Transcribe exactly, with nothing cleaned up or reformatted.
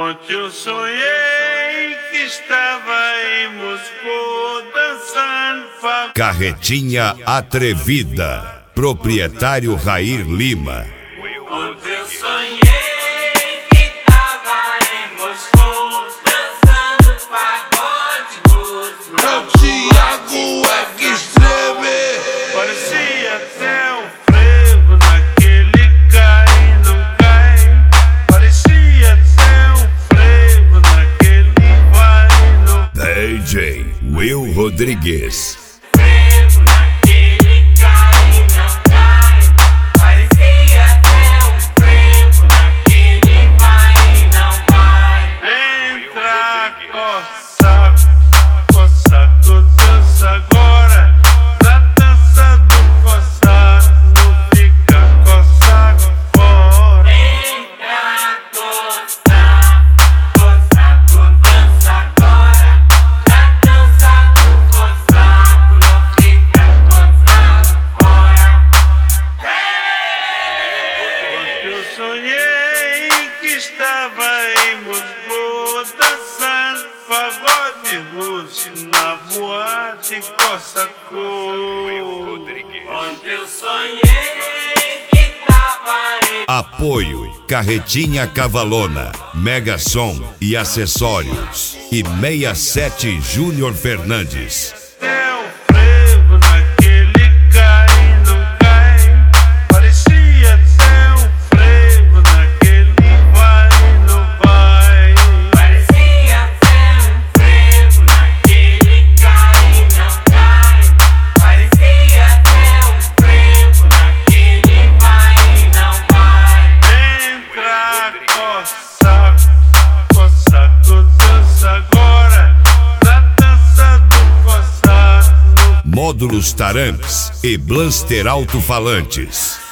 Ontem eu sonhei que estava em Moscou dançando pagode. Carretinha Atrevida, proprietário Rair Lima. Ontem eu sonhei que estava em Moscou dançando pagode gostoso. É o Thiago é que estreme. Parecia até um frevo naquele cai e não cai. Parecia até um frevo naquele vai e não D J Will Rodrigues. frevo naquele cai e não cai. Parecia até um frevo naquele vai e não vai. Entra, coça, coça, dança agora. Na dança do coça, não fica coça fora. Entra, coça, coça, dança agora. Na dança do coça, não fica coça fora. Ontem eu sonhei que estava em Moscou dançando pagode russo na boate Coça Cor. Ontem eu sonhei que estava em Apoio Carretinha Cavalona, Mega Som e Acessórios. E sessenta e sete Júnior Fernandes. até um frevo naquele cai e não cai. Parecia até um frevo naquele vai e não vai. Parecia até um frevo naquele cai e não cai. Parecia até um frevo naquele vai e não vai. Entra, coça, coça, dança agora. Na dança do coça, no Módulos Tarantes e Blaster Alto-Falantes.